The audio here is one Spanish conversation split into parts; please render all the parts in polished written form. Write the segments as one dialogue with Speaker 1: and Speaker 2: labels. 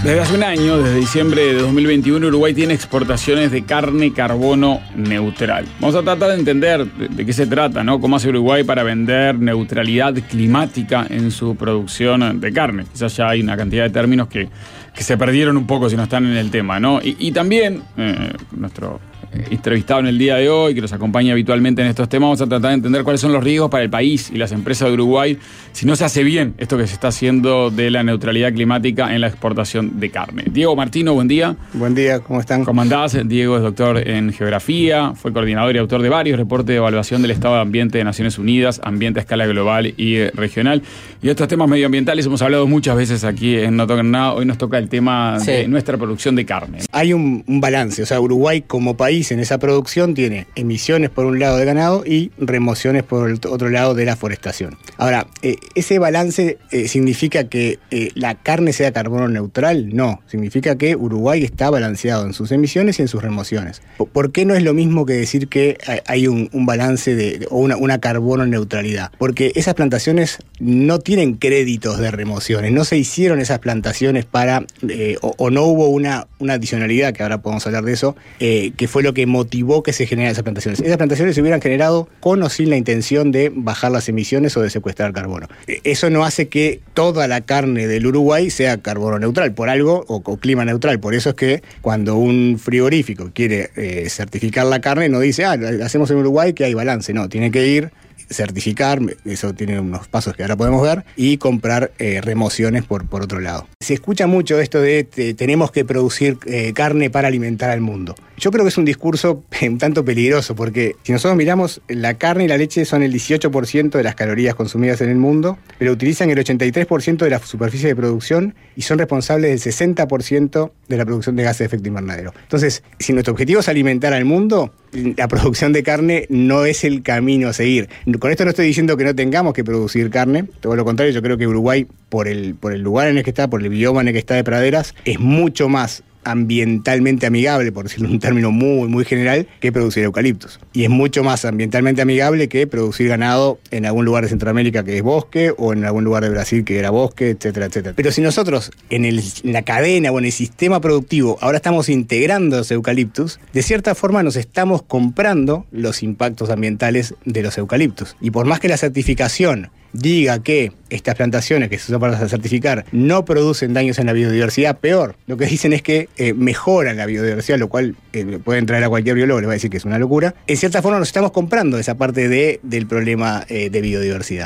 Speaker 1: Desde hace un año, desde diciembre de 2021, Uruguay tiene exportaciones de carne carbono neutral. Vamos a tratar de entender de qué se trata, ¿no? Cómo hace Uruguay para vender neutralidad climática en su producción de carne. Quizás ya hay una cantidad de términos que se perdieron un poco si no están en el tema, ¿no? Y también nuestro entrevistado en el día de hoy, que nos acompaña habitualmente en estos temas, vamos a tratar de entender cuáles son los riesgos para el país y las empresas de Uruguay si no se hace bien esto que se está haciendo de la neutralidad climática en la exportación de carne. Diego Martino, buen día.
Speaker 2: Buen día, ¿cómo están?
Speaker 1: ¿Cómo andás? Diego es doctor en geografía, fue coordinador y autor de varios reportes de evaluación del estado de ambiente de Naciones Unidas, ambiente a escala global y regional. Y de estos temas medioambientales hemos hablado muchas veces aquí en No Tocan Nada. Hoy nos toca el tema de nuestra producción de carne.
Speaker 2: Hay un balance, o sea, Uruguay como país en esa producción tiene emisiones por un lado de ganado y remociones por el otro lado de la forestación. Ahora, ¿ese balance significa que la carne sea carbono neutral? No, significa que Uruguay está balanceado en sus emisiones y en sus remociones. ¿Por qué no es lo mismo que decir que hay un balance o una carbono neutralidad? Porque esas plantaciones no tienen créditos de remociones, no se hicieron esas plantaciones para, o no hubo una adicionalidad, que ahora podemos hablar de eso, que fue lo que motivó que se generaran esas plantaciones. Esas plantaciones se hubieran generado con o sin la intención de bajar las emisiones o de secuestrar carbono. Eso no hace que toda la carne del Uruguay sea carbono neutral, por algo, o clima neutral. Por eso es que cuando un frigorífico quiere certificar la carne, no dice, la hacemos en Uruguay que hay balance. No, tiene que ir, certificar, eso tiene unos pasos que ahora podemos ver, y comprar remociones por otro lado. Se escucha mucho esto de tenemos que producir carne para alimentar al mundo. Yo creo que es un discurso un tanto peligroso, porque si nosotros miramos, la carne y la leche son el 18% de las calorías consumidas en el mundo, pero utilizan el 83% de la superficie de producción y son responsables del 60% de la producción de gases de efecto invernadero. Entonces, si nuestro objetivo es alimentar al mundo, la producción de carne no es el camino a seguir. Con esto no estoy diciendo que no tengamos que producir carne, todo lo contrario. Yo creo que Uruguay, por el lugar en el que está, por el bioma en el que está de praderas, es mucho más ambientalmente amigable, por decirlo en un término muy, muy general, que producir eucaliptos. Y es mucho más ambientalmente amigable que producir ganado en algún lugar de Centroamérica que es bosque, o en algún lugar de Brasil que era bosque, etcétera, etcétera. Pero si nosotros en la cadena o en el sistema productivo ahora estamos integrando los eucaliptos, de cierta forma nos estamos comprando los impactos ambientales de los eucaliptos. Y por más que la certificación diga que estas plantaciones que se usan para certificar no producen daños en la biodiversidad, peor, lo que dicen es que mejoran la biodiversidad, lo cual pueden traer a cualquier biólogo, les va a decir que es una locura. En cierta forma nos estamos comprando esa parte del problema de biodiversidad.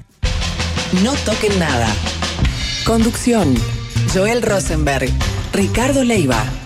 Speaker 3: No toquen nada. Conducción: Joel Rosenberg, Ricardo Leiva.